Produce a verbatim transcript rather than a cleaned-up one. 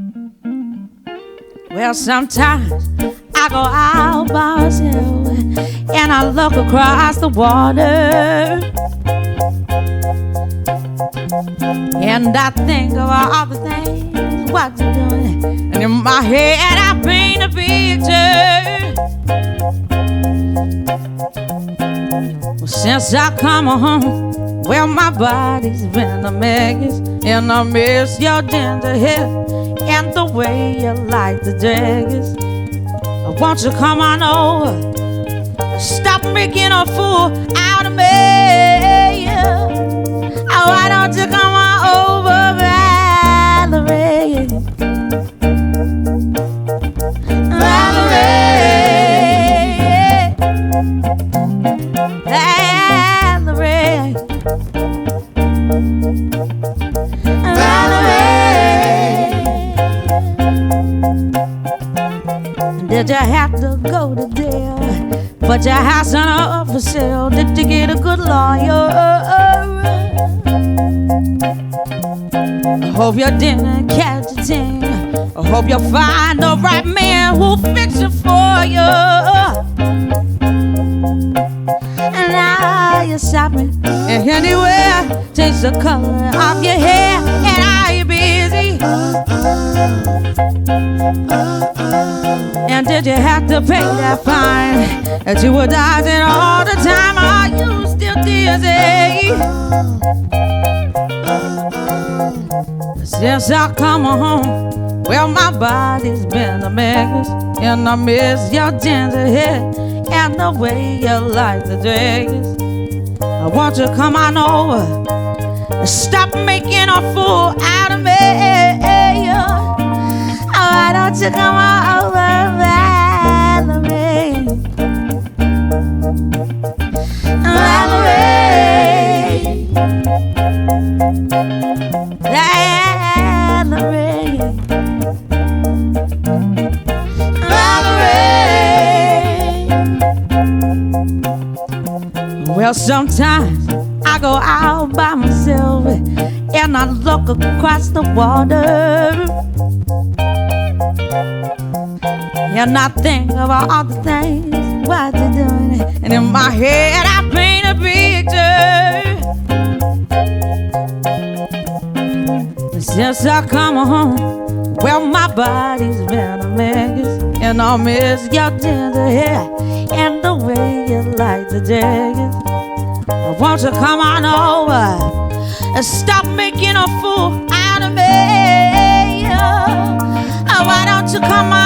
Well, sometimes I go out by myself and I look across the water, and I think of all the things what you're doing, and in my head I paint a picture. Well, since I come home, well, my body's been a mess, and I miss your ginger hair and the way you like the dress. Won't you come on over? Stop making a fool out of me. Oh, why don't you come on over, Valerie? Valerie, Valerie, Valerie. Did you have to go to jail? Put your house on up for sale? Did you get a good lawyer? I hope you didn't catch a thing. I hope you find the right man who'll fix it for you. And now you're shopping and anywhere, change the color of your hair. And are you busy? And did you have to pay that fine that you were dodging all the time? Are you still dizzy? Since I come home, well, my body's been a mess, and I miss your ginger hair and the way you like the dress. I want you to come on over and stop making a fool out of me. Why don't you come on over, Valerie? Valerie, Valerie, Valerie. Well, sometimes I go out by myself and I look across the water, and I think about all the things what you're doing, and in my head I paint a picture. Since I come home, well, my body's been a mess, and I miss your ginger hair and the way you like the dress. Won't you come on over and stop making a fool out of me? Oh, why don't you come on